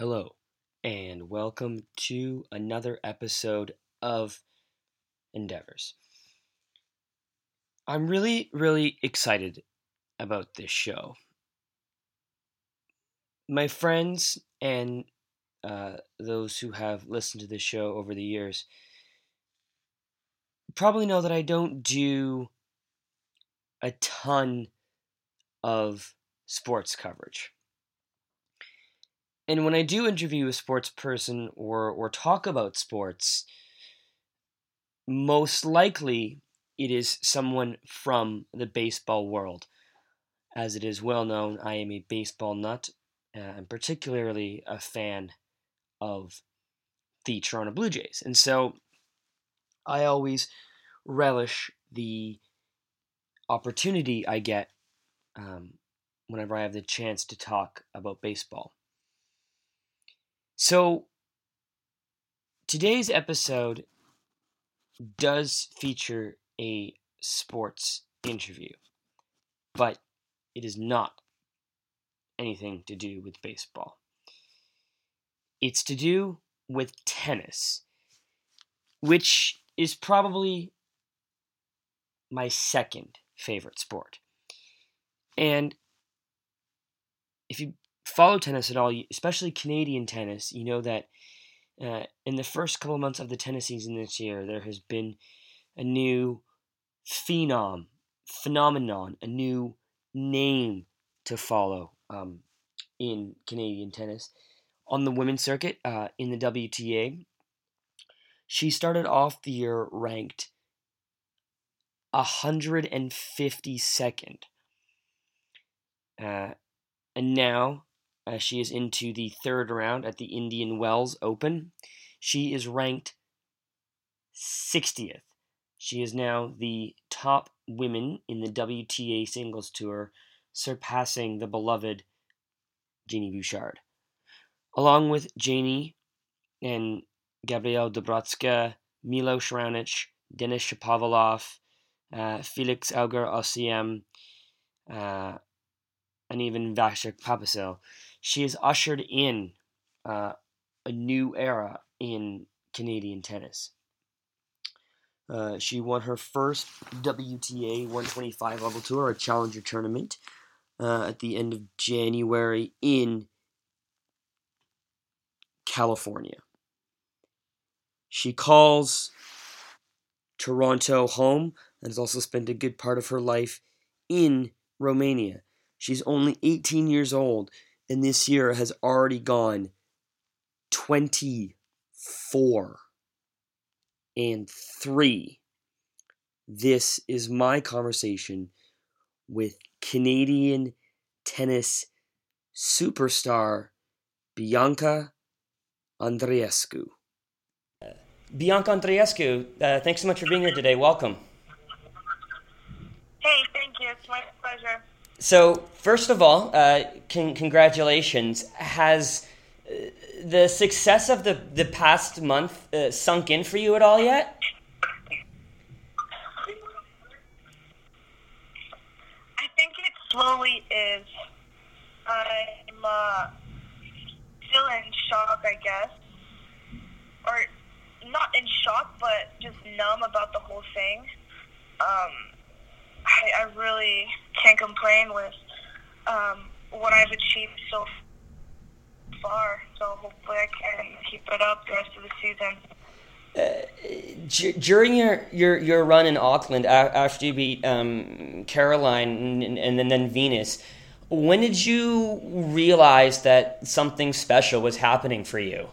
Hello, and welcome to another episode of Endeavors. I'm really excited about this show. My friends and those who have listened to this show over the years probably know that I don't do a ton of sports coverage. And when I do interview a sports person or talk about sports, most likely it is someone from the baseball world. As it is well known, I am a baseball nut, and particularly a fan of the Toronto Blue Jays. And so I always relish the opportunity I get whenever I have the chance to talk about baseball. So today's episode does feature a sports interview, but it is not anything to do with baseball. It's to do with tennis, which is probably my second favorite sport. And if you follow tennis at all, especially Canadian tennis, you know that in the first couple of months of the tennis season this year, there has been a new phenomenon, a new name to follow in Canadian tennis. On the women's circuit, in the WTA, she started off the year ranked 152nd. And now, she is into the third round at the Indian Wells Open. She is ranked 60th. She is now the top woman in the WTA singles tour, surpassing the beloved Janie Bouchard. Along with Janie and Gabriel Dobrotska, Milos Raonic, Denis Shapovalov, Felix Auger-Aliassime, and even Vasek Papasil, she has ushered in a new era in Canadian tennis. She won her first WTA 125 level tour, a challenger tournament, at the end of January in California. She calls Toronto home and has also spent a good part of her life in Romania. She's only 18 years old, and this year has already gone 24-3. This is my conversation with Canadian tennis superstar Bianca Andreescu. Bianca Andreescu, thanks so much for being here today. Welcome. Hey, thank you. It's my pleasure. So, first of all, congratulations. Has the success of the past month sunk in for you at all yet? I think it slowly is. I'm still in shock, I guess. Or not in shock, but just numb about the whole thing. I really can't complain with what I've achieved so far. So hopefully I can keep it up the rest of the Uh, season. During your run in Auckland after you beat Caroline and then Venus, when did you realize that something special was happening for you?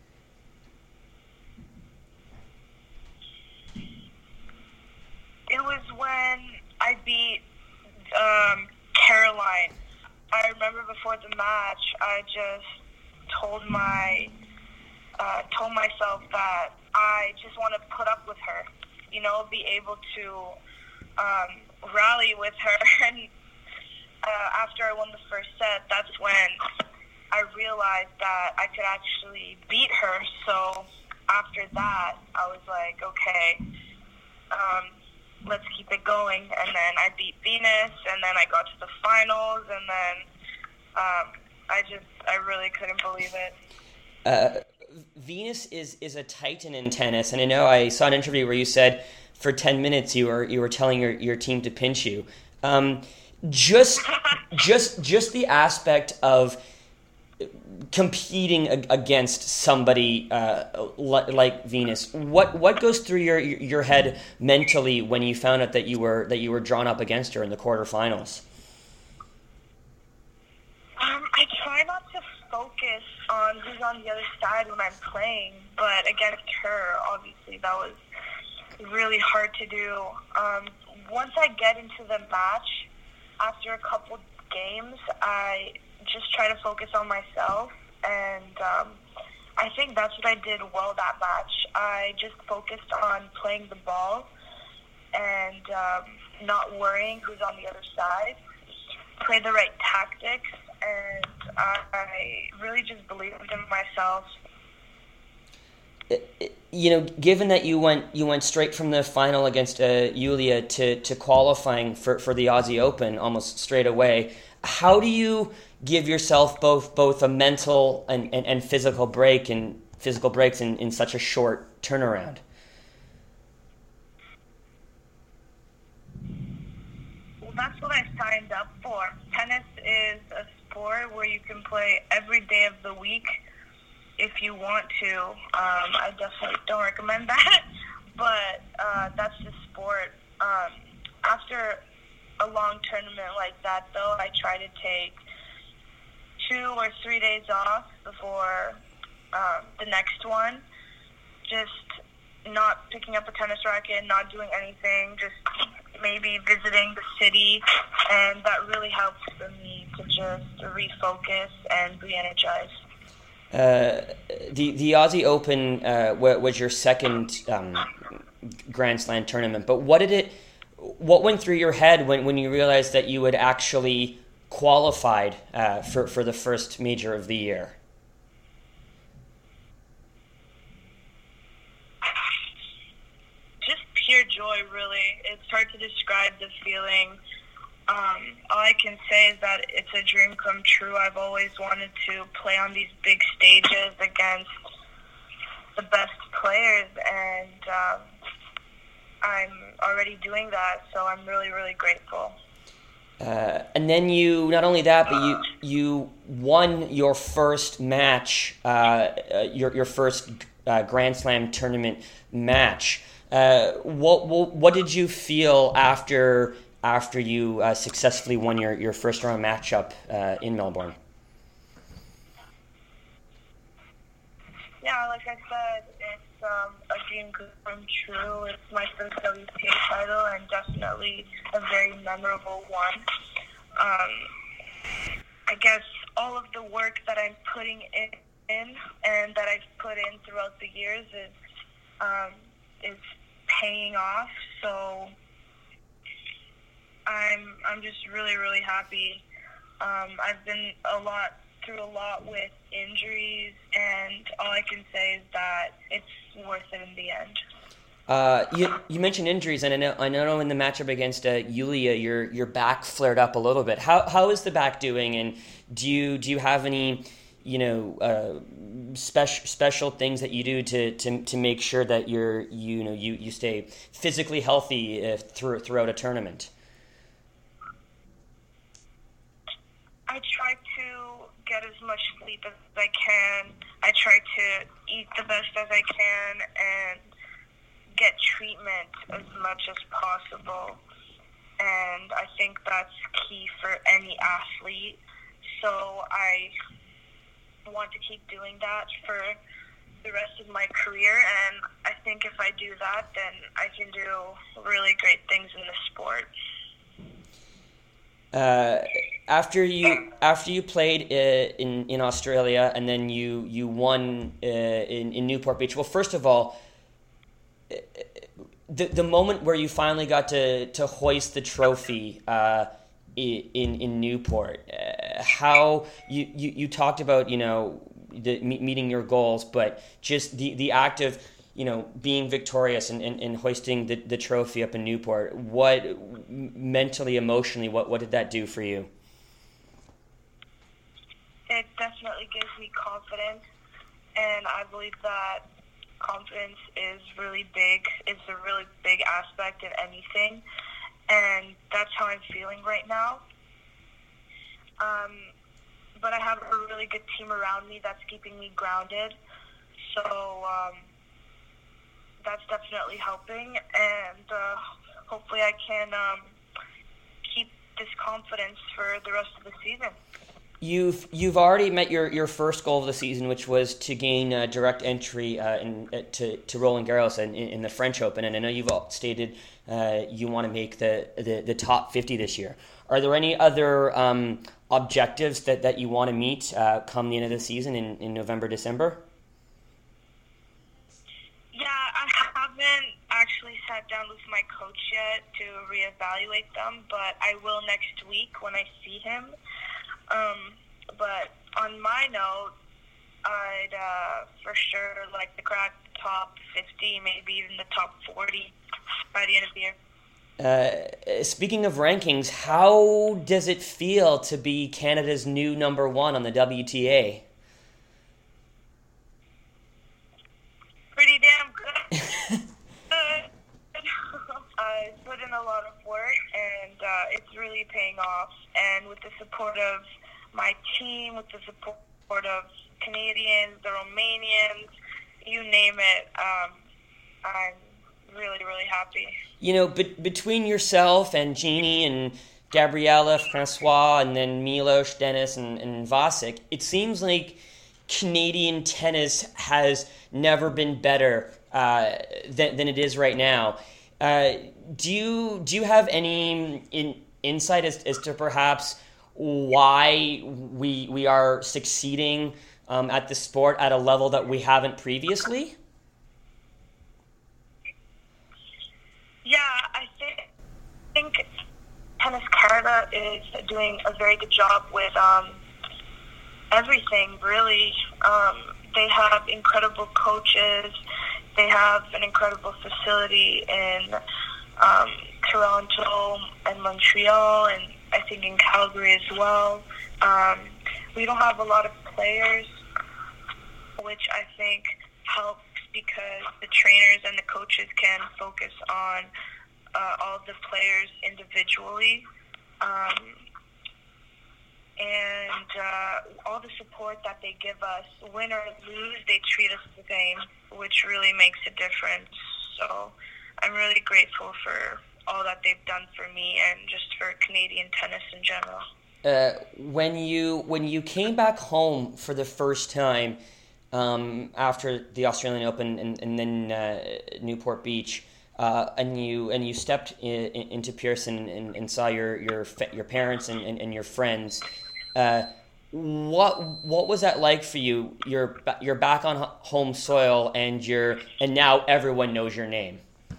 It was when I beat Caroline. I remember before the match, I just told myself that I just want to put up with her, be able to rally with her. And after I won the first set, that's when I realized that I could actually beat her. So after that, I was like, okay, let's keep it going. And then I beat Venus, and then I got to the finals, and then I really couldn't believe it. Venus is a titan in tennis, and I know I saw an interview where you said for 10 minutes you were telling your team to pinch you. Just the aspect of competing against somebody like Venus. What goes through your head mentally when you found out that you were drawn up against her in the quarterfinals? I try not to focus on who's on the other side when I'm playing, but against her, obviously, that was really hard to do. Once I get into the match, after a couple games, I just try to focus on myself, and I think that's what I did well that match. I just focused on playing the ball and not worrying who's on the other side, play the right tactics, and I really just believed in myself. Given that you went straight from the final against Yulia to qualifying for the Aussie Open almost straight away, how do you give yourself both a mental and physical breaks in such a short turnaround? Well, that's what I signed up for. Tennis is a sport where you can play every day of the week if you want to. I definitely don't recommend that, but that's the sport. After a long tournament like that, though, I try to take 2 or 3 days off before the next one. Just not picking up a tennis racket, not doing anything, just maybe visiting the city, and that really helps for me to just refocus and re-energize. The Aussie Open was your second Grand Slam tournament, but what went through your head when you realized that you had actually qualified for the first major of the year? Just pure joy, really. It's hard to describe the feeling. All I can say is that it's a dream come true. I've always wanted to play on these big stages against the best players, and I'm already doing that, so I'm really, really grateful. And then not only that, but you won your first match, your first Grand Slam tournament match. What did you feel after you successfully won your first round matchup in Melbourne? Yeah, like I said, it's a dream come true. It's my first WTA title, and definitely a very memorable one. I guess all of the work that I'm putting in and that I've put in throughout the years is paying off. So I'm just really, really happy. I've been through a lot with injuries, and all I can say is that it's worth it in the end. You mentioned injuries, and I know in the matchup against Yulia, your back flared up a little bit. How is the back doing, and do you have any special things that you do to make sure that you stay physically healthy throughout a tournament? I try to get as much sleep as I can. I try to eat the best as I can and get treatment as much as possible. And I think that's key for any athlete. So I want to keep doing that for the rest of my career. And I think if I do that, then I can do really great things in the sport. After you played in Australia and then you won in Newport Beach. Well, first of all, the moment where you finally got to hoist the trophy in Newport, how you talked about meeting your goals, but just the act of being victorious and hoisting the trophy up in Newport, what mentally, emotionally, what did that do for you? It's gives me confidence, and I believe that confidence is really big. It's a really big aspect in anything, and that's how I'm feeling right now. But I have a really good team around me that's keeping me grounded, so that's definitely helping, and hopefully I can keep this confidence for the rest of the season. You've already met your first goal of the season, which was to gain direct entry to Roland Garros in the French Open, and I know you've stated you want to make the top 50 this year. Are there any other objectives that you want to meet come the end of the season in November, December? Yeah, I haven't actually sat down with my coach yet to reevaluate them, but I will next week when I see him. But on my note, I'd for sure like to crack the top 50, maybe even the top 40 by the end of the year. Speaking of rankings, how does it feel to be Canada's new number one on the WTA? Pretty damn good. I put in a lot of work, and it's really paying off. And with the support of my team, with the support of Canadians, the Romanians, you name it, I'm really, really happy. You know, between yourself and Jeannie and Gabriella, Francois, and then Milos, Dennis, and Vasek, it seems like Canadian tennis has never been better than it is right now. Do you have any insight as to perhaps why we are succeeding at the sport at a level that we haven't previously? Yeah, I think Tennis Canada is doing a very good job with everything, really. They have incredible coaches. They have an incredible facility in Toronto and Montreal, and I think in Calgary as well. We don't have a lot of players, which I think helps because the trainers and the coaches can focus on all the players individually. And all the support that they give us, win or lose, they treat us the same, which really makes a difference. So I'm really grateful for all that they've done for me and just for Canadian tennis in general. When you came back home for the first time after the Australian Open and then Newport Beach, and you stepped into Pearson and saw your parents and your friends, what was that like for you? You're back on home soil and now everyone knows your name.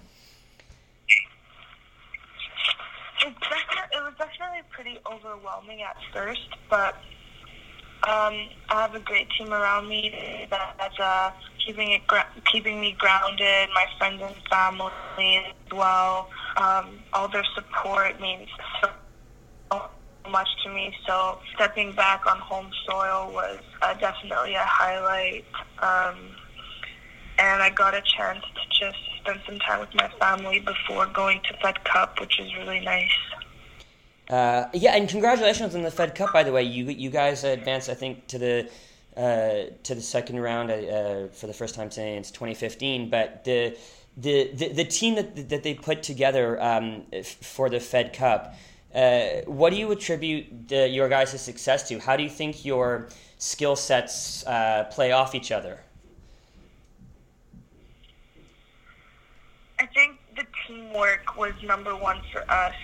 It was definitely pretty overwhelming at first, but I have a great team around me that's keeping me grounded. My friends and family as well. All their support means so much to me. So stepping back on home soil was definitely a highlight. And I got a chance to just spend some time with my family before going to Fed Cup, which is really nice. Yeah, and congratulations on the Fed Cup, by the way. You guys advanced, I think, to the second round for the first time since 2015. But the team that they put together for the Fed Cup, what do you attribute your guys' success to? How do you think your skill sets play off each other? I think the teamwork was number one for us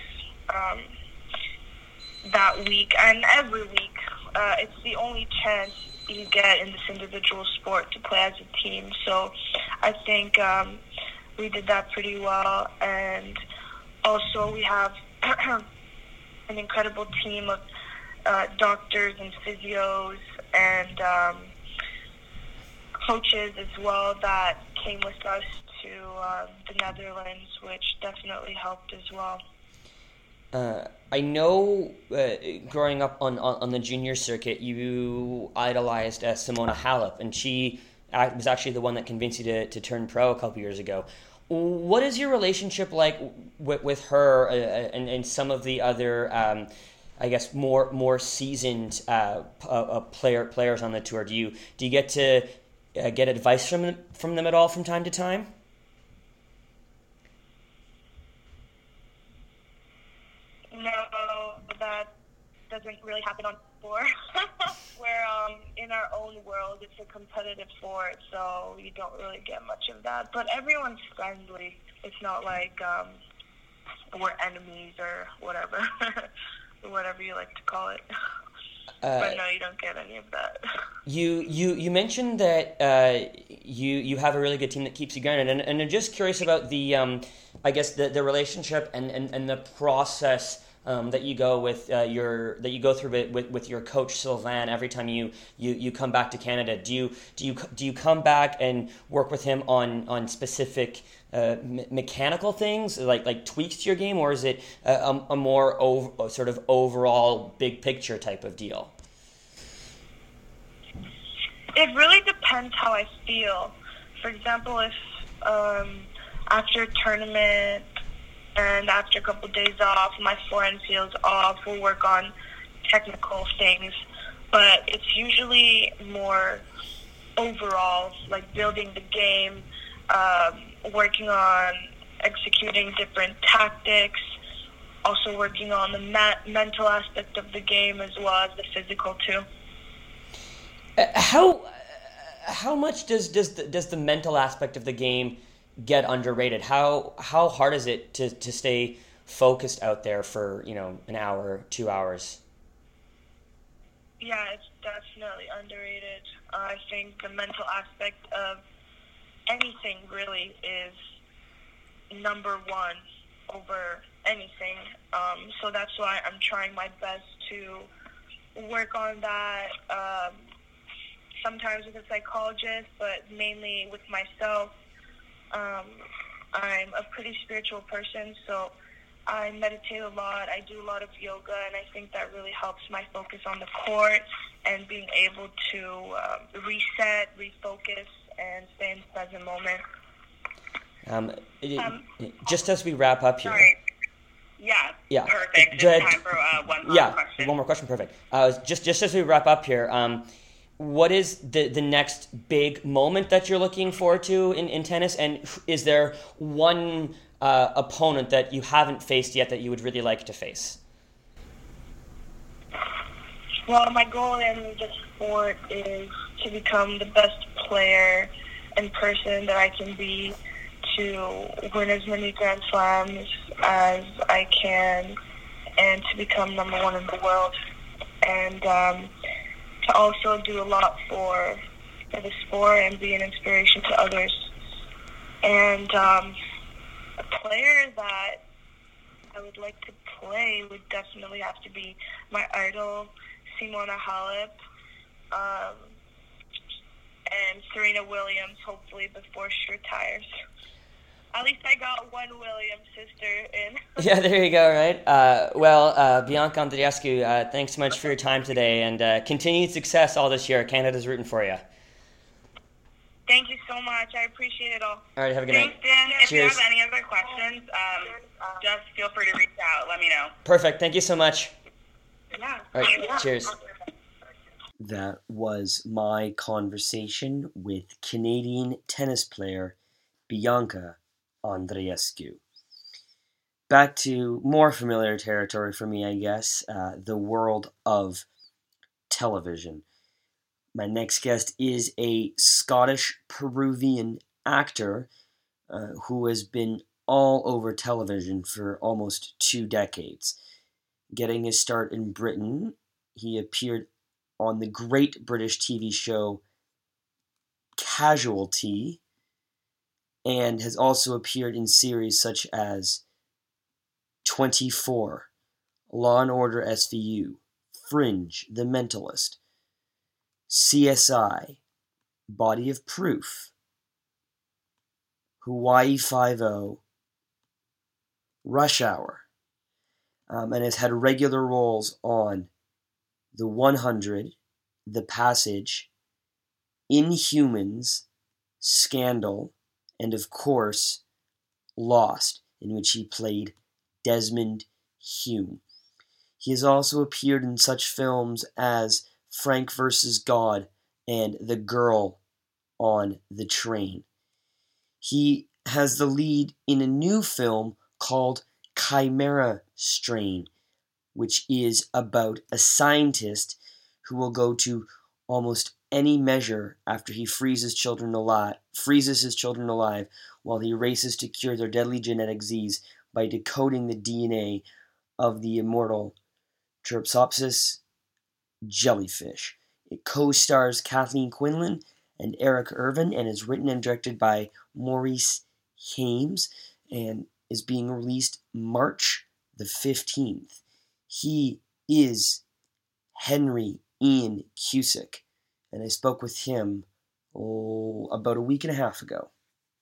that week and every week. It's the only chance you get in this individual sport to play as a team. So I think we did that pretty well. And also we have an incredible team of doctors and physios and coaches as well that came with us to the Netherlands, which definitely helped as well. I know growing up on the junior circuit, you idolized Simona Halep, and she was actually the one that convinced you to turn pro a couple years ago. What is your relationship like with her and some of the other, I guess, more seasoned players on the tour? Do you get to get advice from them at all from time to time? No, that doesn't really happen on tour. Where in our own world, it's a competitive sport, so you don't really get much of that. But everyone's friendly. It's not like we're enemies or whatever, whatever you like to call it. Uh, But no, you don't get any of that. you mentioned that you have a really good team that keeps you going, and I'm just curious about the I guess the relationship and the process that you go with that you go through with your coach Sylvain every time you come back to Canada. Do you come back and work with him on specific mechanical things like tweaks to your game, or is it a more sort of overall big picture type of deal? It really depends how I feel. For example, if after a tournament and after a couple of days off, my forehand feels off, we'll work on technical things. But it's usually more overall, like building the game, working on executing different tactics, also working on the mental aspect of the game as well as the physical too. How much does the mental aspect of the game get underrated? How hard is it to stay focused out there for an hour, 2 hours? Yeah, it's definitely underrated. I think the mental aspect of anything really is number one over anything. So that's why I'm trying my best to work on that. Sometimes with a psychologist, but mainly with myself. Um, I'm a pretty spiritual person, so I meditate a lot. I do a lot of yoga, and I think that really helps my focus on the court and being able to reset, refocus, and stay in the present moment. Um, Um, just as we wrap up here. Sorry. Yeah, Yeah. perfect. Good. Just time for one more Yeah, question. one more question. Perfect. Just as we wrap up here, what is the next big moment that you're looking forward to in tennis? And is there one opponent that you haven't faced yet that you would really like to face? Well, my goal in the sport is to become the best player and person that I can be, to win as many Grand Slams as I can, and to become number one in the world. And to also do a lot for the sport and be an inspiration to others. And a player that I would like to play would definitely have to be my idol, Simona Halep, and Serena Williams, hopefully before she retires. At least I got one Williams sister in. Yeah, there you go, right? Bianca Andreescu, thanks so much for your time today, and continued success all this year. Canada's rooting for you. Thank you so much. I appreciate it all. All right, have a good Thanks, night. Dan. If you Cheers. have any other questions, just feel free to reach out. Let me know. Perfect. Thank you so much. Yeah. All right, cheers. That was my conversation with Canadian tennis player Bianca Andreescu. Back to more familiar territory for me, I guess, the world of television. My next guest is a Scottish Peruvian actor who has been all over television for almost 2 decades. Getting his start in Britain, he appeared on the great British TV show Casualty, and has also appeared in series such as 24, Law and Order SVU, Fringe, The Mentalist, CSI, Body of Proof, Hawaii Five-0, Rush Hour. and has had regular roles on The 100, The Passage, Inhumans, Scandal, and of course, Lost, in which he played Desmond Hume. He has also appeared in such films as Frank vs. God and The Girl on the Train. He has the lead in a new film called Chimera Strain, which is about a scientist who will go to almost any measure after he freezes his children alive while he races to cure their deadly genetic disease by decoding the DNA of the immortal Trypsopsis jellyfish. It co-stars Kathleen Quinlan and Eric Irvin and is written and directed by Maurice Hames and is being released March the 15th. He is Henry Ian Cusick, and I spoke with him about a week and a half ago.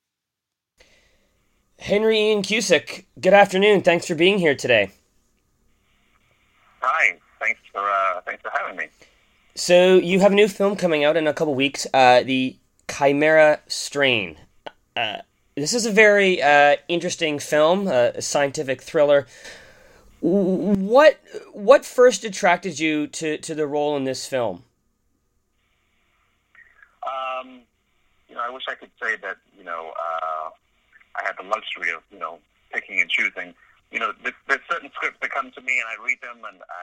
Henry Ian Cusick, good afternoon. Thanks for being here today. Hi, thanks for having me. So you have a new film coming out in a couple weeks, the Chimera Strain. This is a very interesting film, a scientific thriller. What first attracted you to the role in this film? I wish I could say that I had the luxury of picking and choosing. There's certain scripts that come to me and I read them,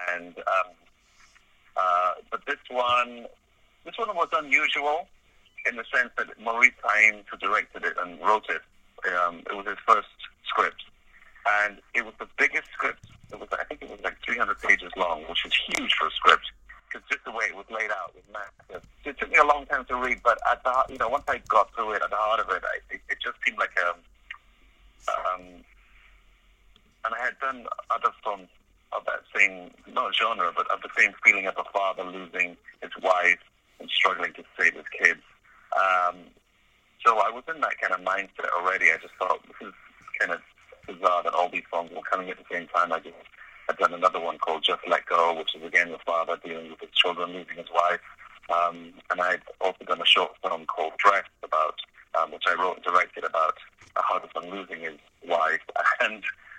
but this one was unusual in the sense that Maurice Hames, who directed it and wrote it, it was his first script, and it was the biggest script. I think it was like 300 pages long, which is huge for a script, because just the way it was laid out was massive. It took me a long time to read, but at the once I got through it, at the heart of it, it just seemed like and I had done other films of that same, not genre, but of the same feeling of a father losing his wife and struggling to save his kids. So I was in that kind of mindset already. I just thought, this is kind of bizarre that all these films were coming at the same time. I'd done another one called Just Let Go, which is again the father dealing with his children losing his wife. And I'd also done a short film called Dress about, which I wrote and directed about a husband losing his wife and,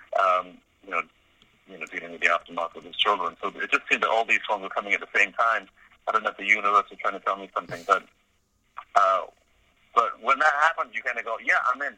dealing with the aftermath of his children. So it just seemed that all these films were coming at the same time. I don't know if the universe was trying to tell me something, but when that happens, you kind of go, yeah, I'm in,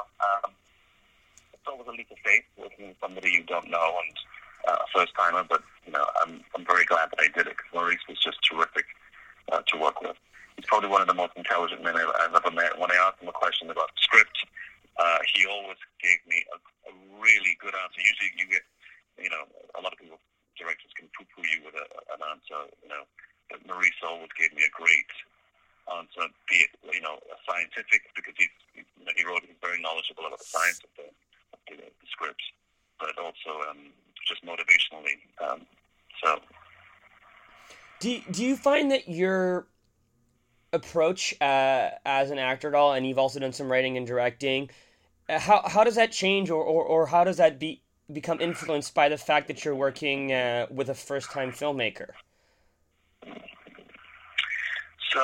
It's always a leap of faith working with somebody you don't know and a first-timer, but, I'm very glad that I did it because Maurice was just terrific to work with. He's probably one of the most intelligent men I've ever met. When I asked him a question about the script, he always gave me a really good answer. Usually you get, a lot of people, directors can poo-poo you with an answer, but Maurice always gave me a great answer, be it, a scientific, because he's very knowledgeable about the science of the script, but also just motivationally. Do you find that your approach as an actor at all, and you've also done some writing and directing, how does that change, or how does that become influenced by the fact that you're working with a first-time filmmaker? So,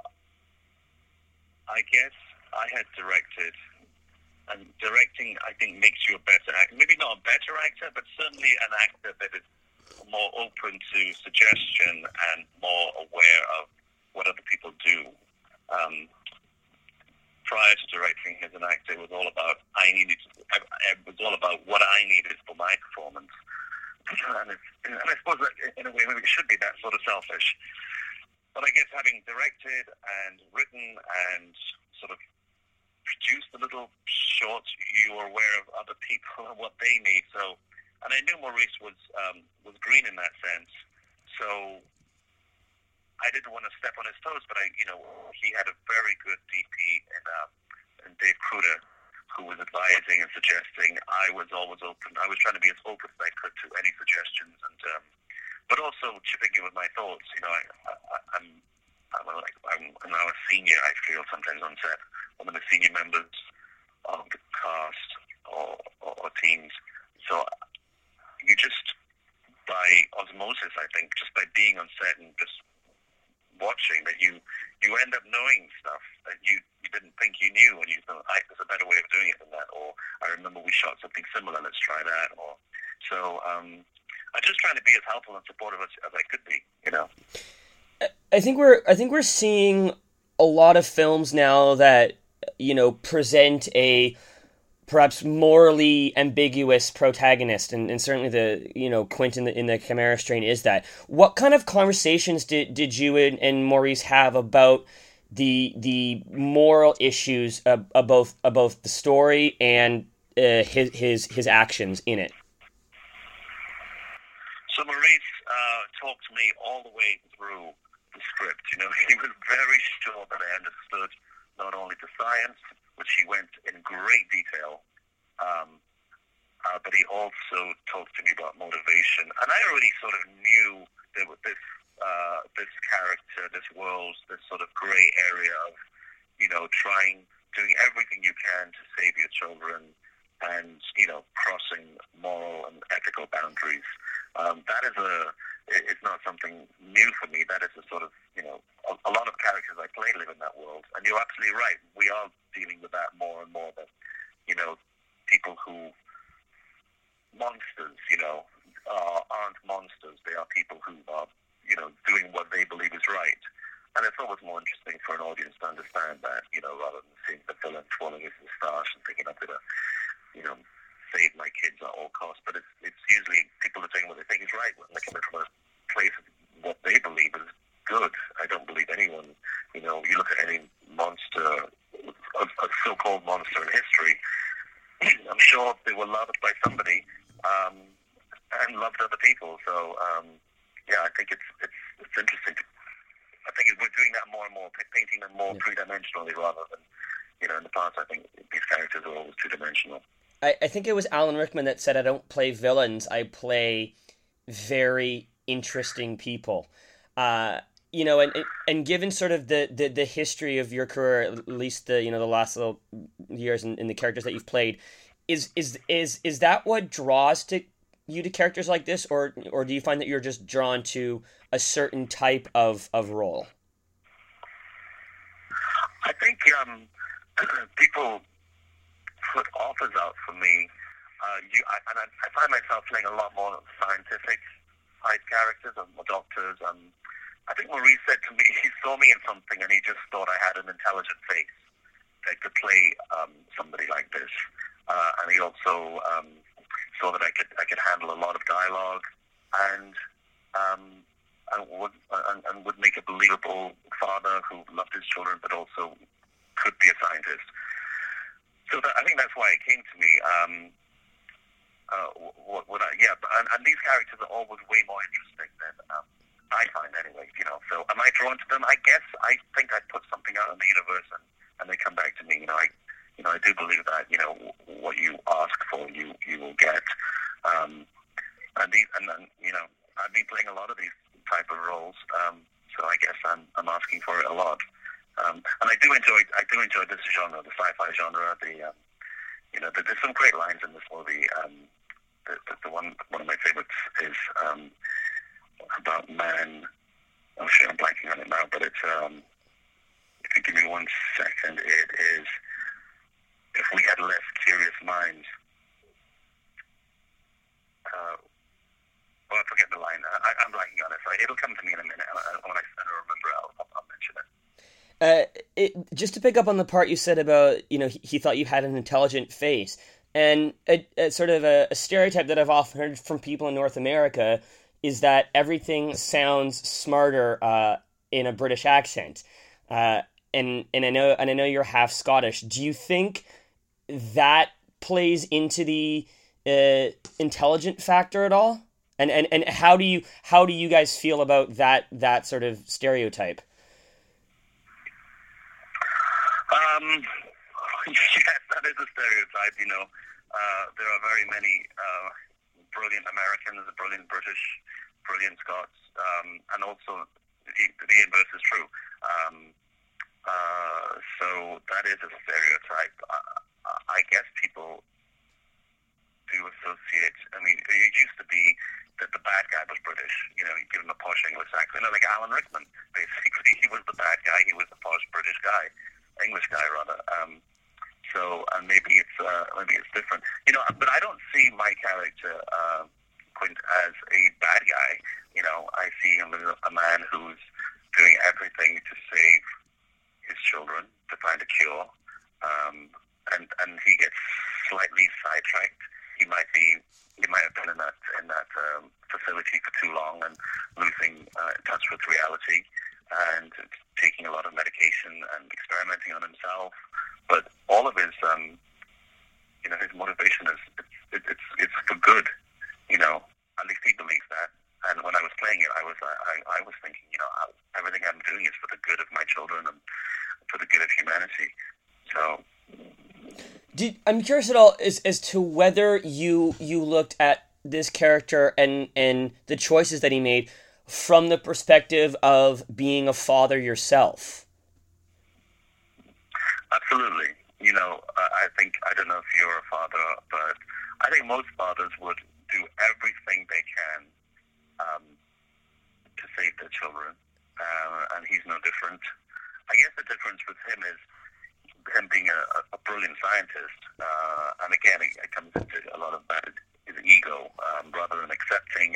I guess I had directed, and directing, I think, makes you a better actor. Maybe not a better actor, but certainly an actor that is more open to suggestion and more aware of what other people do. Prior to directing as an actor, it was all about what I needed for my performance. And I suppose that in a way maybe it should be that sort of selfish. But I guess having directed and written and sort of produced the little shorts, you are aware of other people and what they need. So, and I knew Maurice was green in that sense. So I didn't want to step on his toes, but he had a very good DP in Dave Kruder, who was advising and suggesting. I was always open. I was trying to be as open as I could to any suggestions, and but also chipping in with my thoughts. I'm now a senior. I feel sometimes on set, one of the senior members of the cast or teams. So you just by osmosis, I think, just by being on set and just watching, that you end up knowing stuff that you didn't think you knew, and you thought, there's a better way of doing it than that, or I remember we shot something similar, let's try that, or so I'm just trying to be as helpful and supportive as I could be, you know. I think we're seeing a lot of films now that, you know, present a perhaps morally ambiguous protagonist, and certainly the, you know, Quint in the Chimera strain is that. What kind of conversations did you and Maurice have about the moral issues of both the story and his actions in it? So Maurice talked to me all the way through the script. You know, he was very sure that I understood not only the science, which he went in great detail, but he also talked to me about motivation. And I already sort of knew that with this character, this world, this sort of gray area of, you know, doing everything you can to save your children and, you know, crossing moral and ethical boundaries. It's not something new for me. That is a sort of, you know, a lot of characters I play live in that world. And you're absolutely right. We are dealing with that more and more. That, you know, people who, monsters, you know, aren't monsters. They are people who are, you know, doing what they believe is right. And it's always more interesting for an audience to understand that, you know, rather than seeing the villain twirling his moustache and thinking I'm going to, you know, save my kids at all costs. But it's usually people are doing what they think is right when they're coming from a place of what they believe is good. I don't believe anyone, you know, you look at any monster, a so-called monster in history, I'm sure they were loved by somebody and loved other people. So, yeah, I think it's interesting. I think we're doing that more and more, painting them more three-dimensionally rather than, you know, in the past I think these characters are always two-dimensional. I think it was Alan Rickman that said, I don't play villains, I play very interesting people. You know, and given sort of the history of your career, at least the, you know, the last little years in the characters that you've played, is that what draws you to characters like this, or do you find that you're just drawn to a certain type of role? I think people put offers out for me. I find myself playing a lot more scientific type characters and doctors. I think Maurice said to me, he saw me in something and he just thought I had an intelligent face that could play somebody like this. And he also saw that I could handle a lot of dialogue and would make a believable father who loved his children, but also could be a scientist. So I think that's why it came to me. And these characters are always way more interesting than I find, anyway. You know, so am I drawn to them? I guess I think I put something out in the universe, and they come back to me. I do believe that, you know, what you ask for, you will get. And then, you know, I've been playing a lot of these type of roles, so I guess I'm asking for it a lot. And I do enjoy this genre, the sci-fi genre. You know, there's some great lines in this movie. The one of my favorites is about man. Oh shit, I'm blanking on it now. But it's if you give me 1 second, it is if we had less curious minds. I forget the line. I'm blanking on it. So it'll come to me in a minute, and when I remember it, I'll mention it. Just to pick up on the part you said about, you know, he thought you had an intelligent face, and a sort of a stereotype that I've often heard from people in North America is that everything sounds smarter in a British accent, and I know you're half Scottish. Do you think that plays into the intelligent factor at all? And how do you guys feel about that sort of stereotype? Yes, that is a stereotype. You know, there are very many brilliant Americans, brilliant British, brilliant Scots, and also the inverse is true. So that is a stereotype. I guess people do associate. I mean, it used to be the bad guy was British. You know, he gave him a posh English accent. You know, like Alan Rickman, basically. He was the bad guy. He was the posh British guy. English guy, rather. And maybe it's different. You know, but I don't see my character, Quint, as a bad guy. You know, I see him as a man who's doing everything to save his children, to find a cure. And he gets slightly sidetracked. He might have been in that facility for too long and losing touch with reality and taking a lot of medication and experimenting on himself. But all of his his motivation is it's for good. You know, at least he believes that. And when I was playing it, I was thinking, you know, everything I'm doing is for the good of my children and for the good of humanity. So. I'm curious at all as to whether you looked at this character and the choices that he made from the perspective of being a father yourself. Absolutely. You know, I think, I don't know if you're a father, but I think most fathers would do everything they can to save their children, and he's no different. I guess the difference with him is him being a brilliant scientist, and again, it comes into a lot of that, his ego, rather than accepting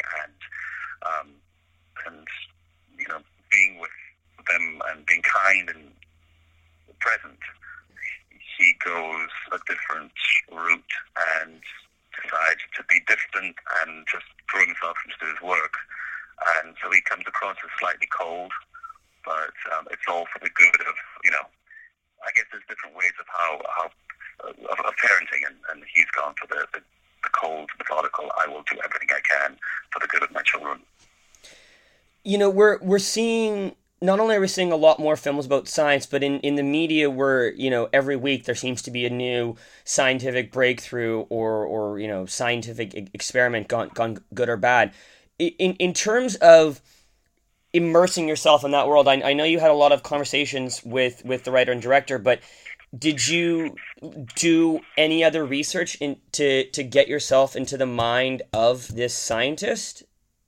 and you know, being with them and being kind and present. He goes a different route and decides to be distant and just throw himself into his work, and so he comes across as slightly cold, but it's all for the good of, you know, I guess there's different ways of how of parenting, and he's gone for the cold, methodical. I will do everything I can for the good of my children. You know, we're seeing, not only are we seeing a lot more films about science, but in the media, where, you know, every week there seems to be a new scientific breakthrough or you know, scientific experiment gone good or bad. In terms of immersing yourself in that world, I know you had a lot of conversations with the writer and director, but did you do any other research to get yourself into the mind of this scientist?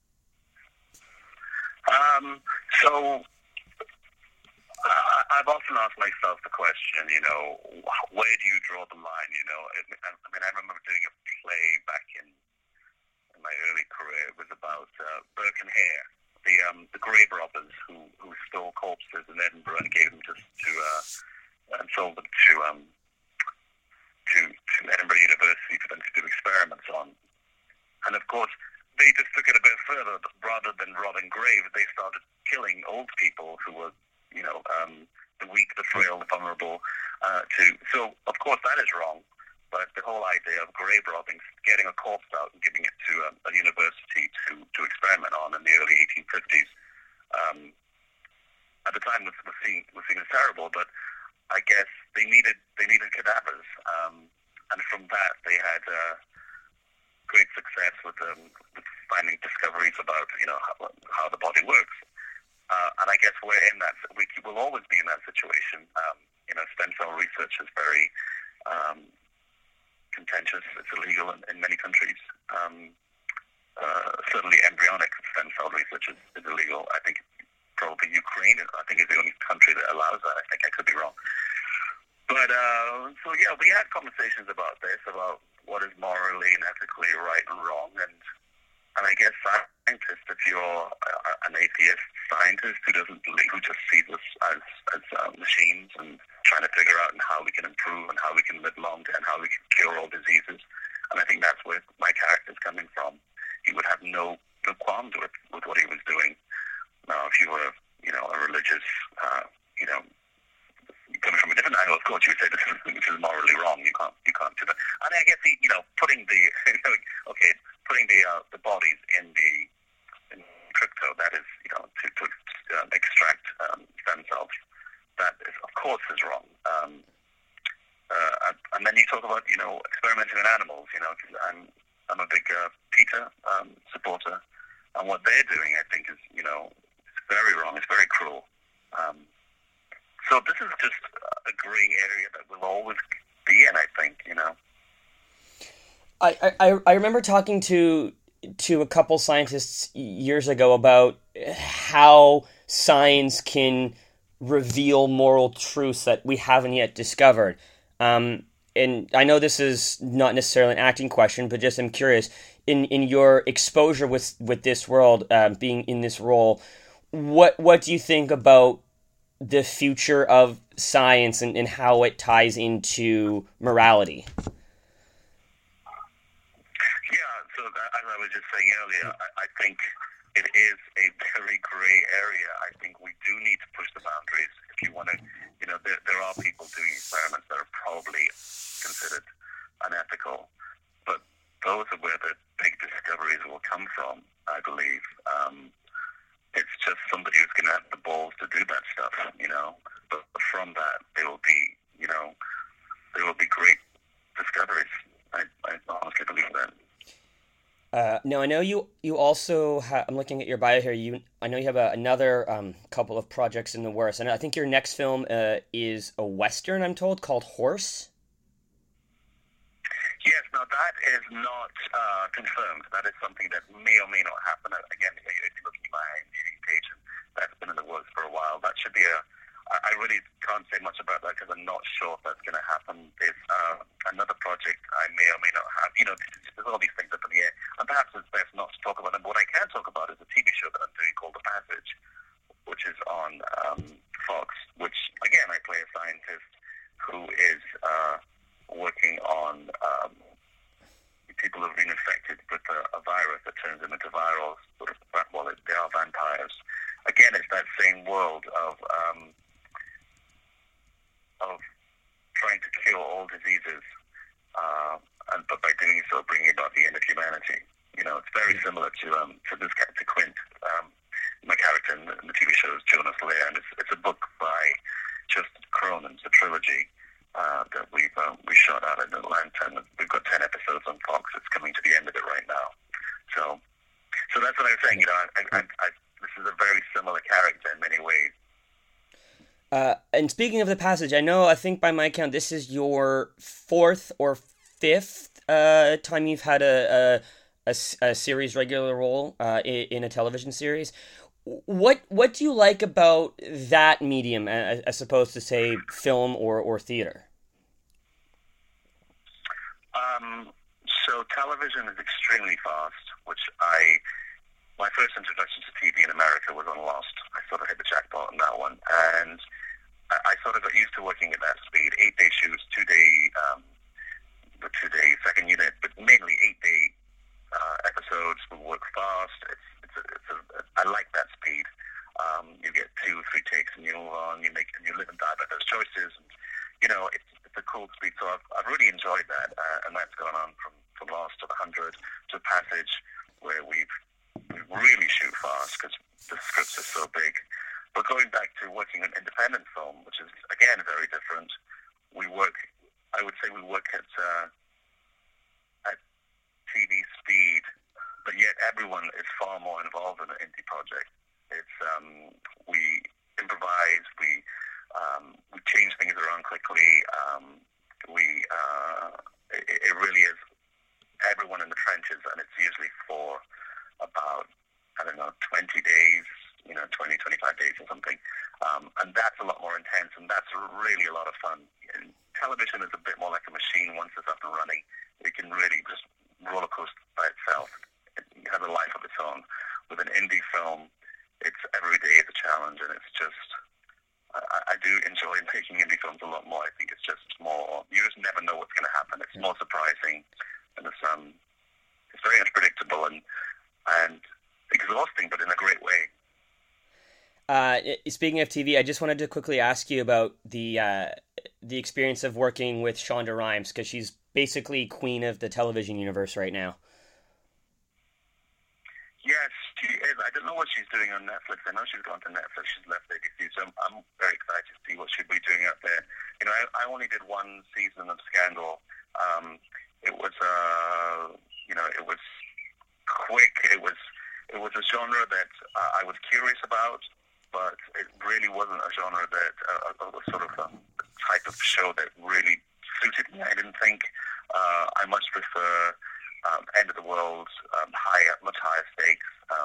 So I've often asked myself the question, you know, where do you draw the line? You know, I mean, I remember doing a play back in my early career. It was about Burke and Hare, the grave robbers who stole corpses in Edinburgh and gave them and sold them to Edinburgh University for them to do experiments on. And of course, they just took it a bit further. Rather than robbing graves, they started killing old people who were, you know, the weak, the frail, the vulnerable. So of course that is wrong. But the whole idea of grave robbing, getting a corpse out and giving it to a university to experiment on in the early 1850s, at the time was seen as terrible. But I guess they needed cadavers, and from that they had great success with finding discoveries about, you know, how the body works. And I guess we're in that. We will always be in that situation. You know, stem cell research is very contentious. It's illegal in many countries. Certainly, embryonic stem cell research is illegal. I think probably Ukraine, I think, is the only country that allows that. I think I could be wrong. But so yeah, we had conversations about this, about what is morally and ethically right and wrong, and I guess scientists, if you're an atheist scientist who doesn't believe, who just sees us as machines and trying to figure out how we can improve and how we can live longer and how we can cure all diseases, and I think that's where my character is coming from. He would have no qualms with what he was doing. Now, if you were, you know, a religious, you know, coming from a different angle, of course, you would say this is morally wrong. You can't do that. And I guess putting the bodies in crypto, that is, you know, to extract stem cells, that is, of course, is wrong. And then you talk about, you know, experimenting on animals. You know, cause I'm a big PETA supporter, and what they're doing, I think, is, you know, it's very wrong. It's very cruel. So this is just a gray area that will always be in, I think, you know. I remember talking to to a couple scientists years ago about how science can reveal moral truths that we haven't yet discovered. And I know this is not necessarily an acting question, but just I'm curious in your exposure with this world, being in this role, what do you think about the future of science and how it ties into morality? Yeah, so as I was just saying earlier, I think it is a very gray area. I think we do need to push the boundaries. If you want to, there are people doing experiments that are probably considered unethical, but those are where the big discoveries will come from, I believe. It's just somebody who's going to have the balls to do that stuff, But from that, there will be, there will be great discoveries. I honestly believe that. Now I know you also I'm looking at your bio here. I know you have another couple of projects in the works, and I think your next film is a western. I'm told, called Horse. Yes, now that is not confirmed. That is something that may or may not happen. Again, if you look at my IMDb page, that's been in the works for a while. That should be I really can't say much about that because I'm not sure if that's going to happen. There's another project I may or may not have. There's all these things up in the air. And perhaps it's best not to talk about them. But what I can talk about is a TV show that I'm doing called The Passage, which is on Fox, which, again, I play a scientist who is working on people who have been infected with a virus that turns them into viral, they are vampires. Again, it's that same world of trying to cure all diseases, but by doing so, bringing about the end of humanity. It's very similar to Quint. My character in the TV show is Jonas Lear, and it's a book by Justin Cronin. It's a trilogy that we shot out in Atlanta, and we've got 10 episodes on Fox. It's coming to the end of it right now. So that's what I was saying. This is a very similar character in many ways. And speaking of The Passage, I think by my count, this is your fourth or fifth time you've had a series regular role in a television series. What do you like about that medium as opposed to, say, film or theater? So television is extremely fast, which my first introduction to TV in America was on Lost. I sort of hit the jackpot on that one, and I sort of got used to working at that speed. 8-day shoots, 2-day second unit, but mainly 8-day episodes. We work fast. I like that speed. You get 2-3 takes and you move on. You live and die by those choices. And, it's a cool speed. So I've really enjoyed that, and that's gone on from Lost to The 100 to Passage, where we really shoot fast because the scripts are so big. But going back to working on independent film, which is, again, very different, I would say we work at TV speed, but yet everyone is far more involved in an indie project. It's, we improvise, we change things around quickly, it really is everyone in the trenches, and it's usually for about, 20 days, 20, 25 days or something. And that's a lot more intense, and that's really a lot of fun. And television is a bit more like a machine. Once it's up and running, it can really just roller coaster by itself. It has a life of its own. With an indie film, it's every day is a challenge, and it's just, I do enjoy making indie films a lot more. I think it's just more, you just never know what's going to happen. It's more surprising, and it's very unpredictable and exhausting, but in a great way. Speaking of TV, I just wanted to quickly ask you about the experience of working with Shonda Rhimes, because she's basically queen of the television universe right now. Yes, she is. I don't know what she's doing on Netflix. I know she's gone to Netflix. She's left ABC, so I'm very excited to see what she'll be doing out there. I only did one season of Scandal. It was, it was quick. It was a genre that I was curious about, but it really wasn't a genre that a sort of type of show that really suited me. I didn't think. I much prefer end of the world, much higher stakes.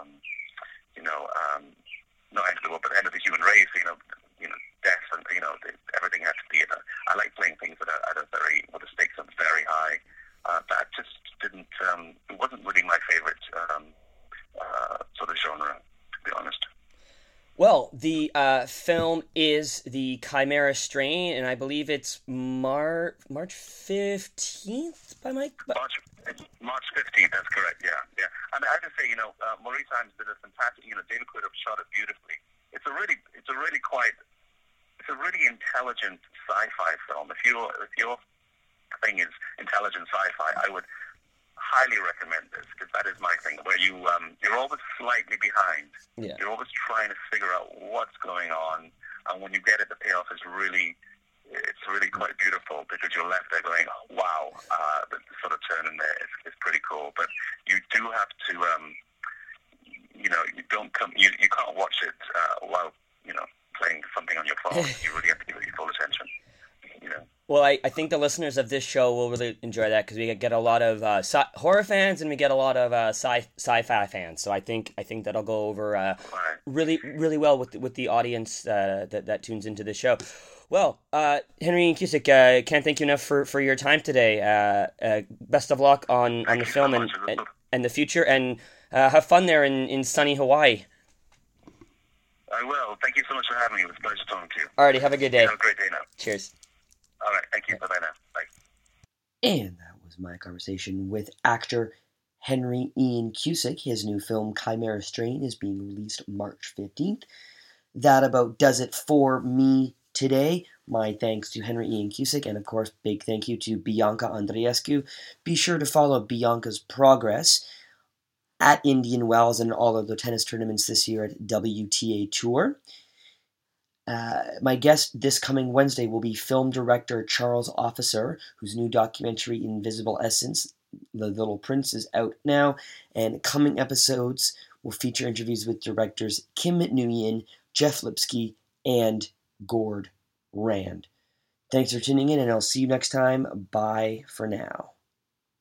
Not end of the world, but end of the human race. Death and everything has to be. I like playing things that are where the stakes are very high. That just didn't. It wasn't really my favorite sort of genre, to be honest. Well, the film is The Chimera Strain, and I believe it's March 15th by Mike. March 15th, that's correct, yeah. And I have to say, Maurice Hyams did a fantastic, David Quid shot it beautifully. It's a really intelligent sci-fi film. If your thing is intelligent sci-fi, I would highly recommend this, because that is my thing, where you're always slightly behind. Yeah. You're always trying to figure out what's going on, and when you get it, the payoff is really quite beautiful, because you're left there going, wow, the sort of turn in there is pretty cool. But you do have to, you can't watch it while, playing something on your phone. You really have to give it your full attention. Well, I think the listeners of this show will really enjoy that, because we get a lot of horror fans, and we get a lot of sci-fi fans. So I think that'll go over really, really well with the audience that tunes into this show. Well, Henry Ian Cusick, can't thank you enough for your time today. Best of luck on the film and the future, and have fun there in sunny Hawaii. I will. Thank you so much for having me. It was a pleasure talking to you. Alrighty, have a good day. Have a great day now. Cheers. All right, thank you. Bye-bye now. Bye. And that was my conversation with actor Henry Ian Cusick. His new film, Chimera Strain, is being released March 15th. That about does it for me today. My thanks to Henry Ian Cusick, and of course, big thank you to Bianca Andreescu. Be sure to follow Bianca's progress at Indian Wells and all of the tennis tournaments this year at WTA Tour. My guest this coming Wednesday will be film director Charles Officer, whose new documentary Invisible Essence, The Little Prince, is out now, and coming episodes will feature interviews with directors Kim Nguyen, Jeff Lipsky, and Gord Rand. Thanks for tuning in, and I'll see you next time. Bye for now.